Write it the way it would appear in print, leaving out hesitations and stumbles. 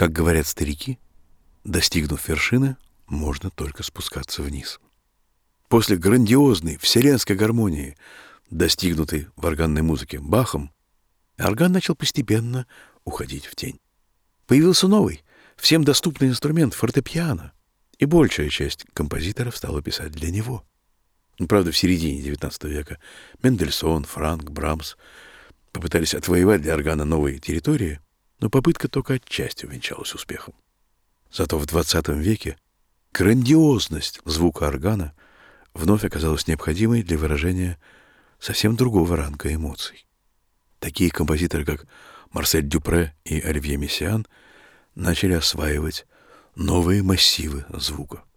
Как говорят старики, достигнув вершины, можно только спускаться вниз. После грандиозной вселенской гармонии, достигнутой в органной музыке Бахом, орган начал постепенно уходить в тень. Появился новый, всем доступный инструмент — фортепиано, и большая часть композиторов стала писать для него. Правда, в середине XIX века Мендельсон, Франк, Брамс попытались отвоевать для органа новые территории, но попытка только отчасти увенчалась успехом. Зато в XX веке грандиозность звука органа вновь оказалась необходимой для выражения совсем другого ранга эмоций. Такие композиторы, как Марсель Дюпре и Оливье Мессиан, начали осваивать новые массивы звука.